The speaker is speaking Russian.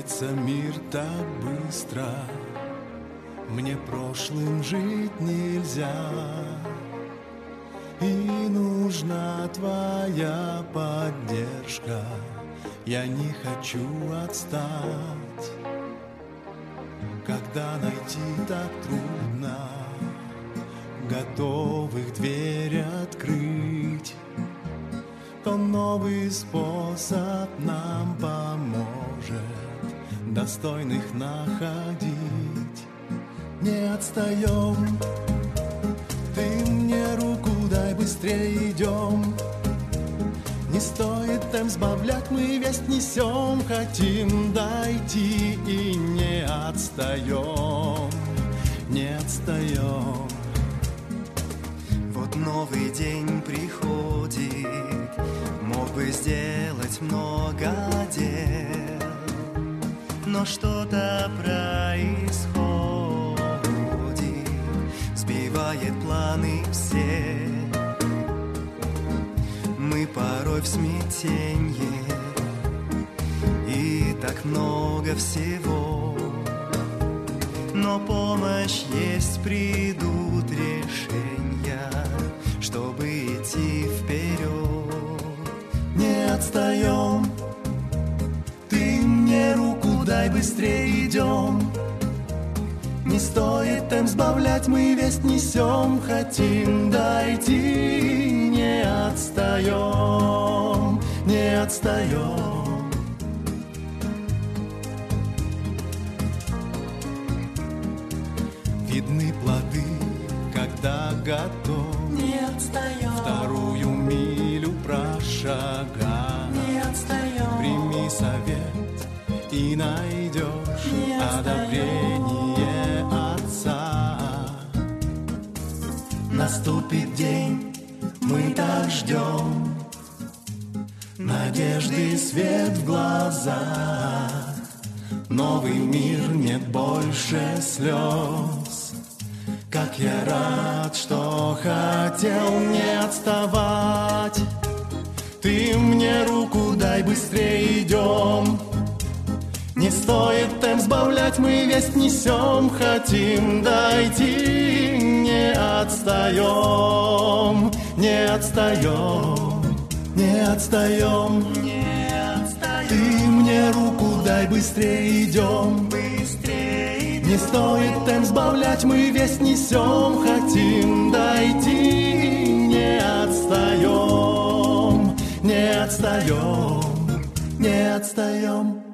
Меняется мир так быстро, мне прошлым жить нельзя, и нужна твоя поддержка, я не хочу отстать. Когда найти так трудно, готовых дверь открыть, то новый способ нам поможет достойных находить. Не отстаем, ты мне руку дай, быстрее идем. Не стоит темп сбавлять, мы весть несем, хотим дойти и не отстаем, не отстаем. Вот новый день приходит, мог бы сделать много дел, но что-то происходит, сбивает планы все. Мы порой в смятенье, и так много всего, но помощь есть, придут решения, чтобы идти вперед. Не отстаем, ты мне руку дай, быстрее идем. Не стоит темп сбавлять, мы весть несем, хотим дойти. Не отстаем, не отстаем. Видны плоды, когда готов. Не отстаем, вторую милю прошагай. не отстаем, Прими совет и найдешь не одобрение Отца. Наступит день, мы так ждем, надежды свет в глазах. Новый мир, нет больше слез. Как я рад, что хотел не отставать. Ты мне руку дай, быстрее идем. Не стоит темп сбавлять, мы весть несем, хотим дойти. Не отстаем, не отстаем, не отстаем, не отстаем. Ты мне руку дай, быстрее идем. Не стоит темп сбавлять, мы весть несем, хотим дойти. Не отстаем, не отстаем, не отстаем.